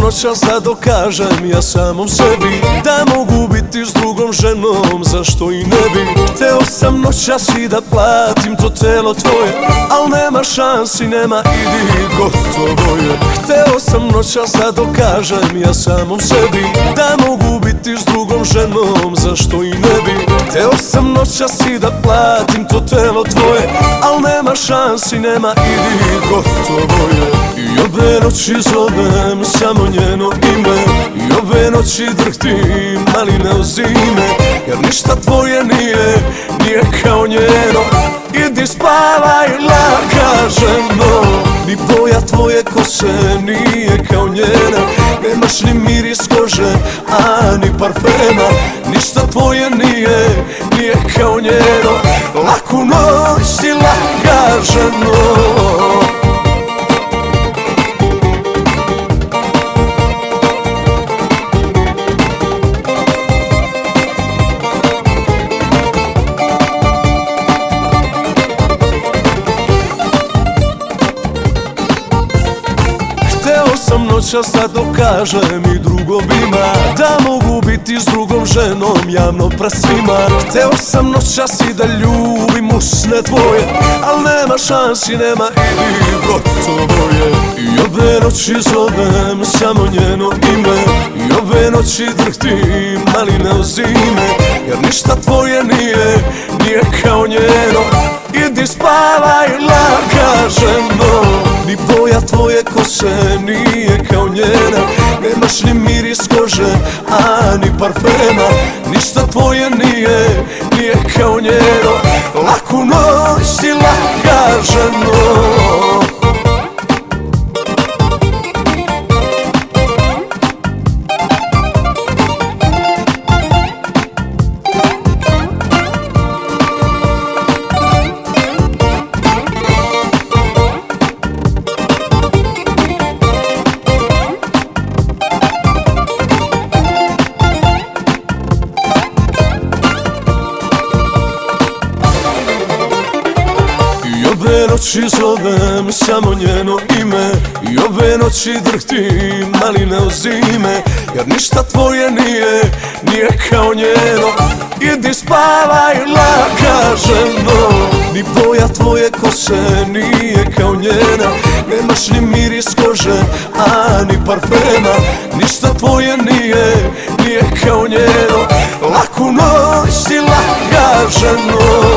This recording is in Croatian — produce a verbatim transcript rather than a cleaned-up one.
noćas da dokažem ja samom sebi da mogu biti s drugom ženom, zašto i ne bi. Hteo sam noćas i da platim to telo tvoje, al nema šansi, nema, idi, gotovo je. Hteo sam noćas da dokažem ja samom sebi da mogu biti s drugom ženom, zašto i ne bi. Hteo sam noćas i da platim to telo tvoje, al nema šansi, nema, idi, gotovo je. I ove noći zovem samo njeno ime, i ove noći drhtim maline od zime, jer ništa tvoje nije, nije kao njeno. Idi spavaj laka ženo, ni boja tvoje kose nije kao njena. Nemaš ni miris kože, a ni parfema, ništa tvoje nije, nije kao njeno. Laku noć si laka ženo. Hteo sam noćas da dokažem i drugovima da mogu biti s drugom ženom javno pred svima. Hteo sam noćas i da ljubim usne tvoje, al nema šansi, nema, idi, gotovo je. I ove noći zovem samo njeno ime, i ove noći drhtim maline od zime, jer ništa tvoje nije, nije kao njeno. Idi spavaj laka ženo, ni boja tvoje kose nije kao njena. Nemaš ni miris kože, a ni parfema, ništa tvoje nije, nije kao njeno. Laku noć si laka ženo. Ove noći zovem samo njeno ime, i ove noći drhtim maline od zime, jer ništa tvoje nije, nije kao njeno. Idi spavaj laka ženo, ni boja tvoje kose nije kao njena. Nemaš ni miris kože, a ni parfema, ništa tvoje nije, nije kao njeno. Laku noć si laka ženo.